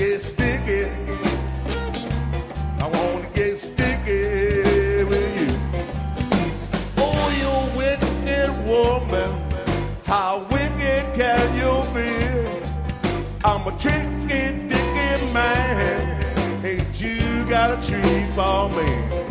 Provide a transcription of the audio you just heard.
get sticky. I wanna get sticky with you. Oh, you wicked woman, how wicked can you be? I'm a tricky, dicky man. Ain't you got a treat for me?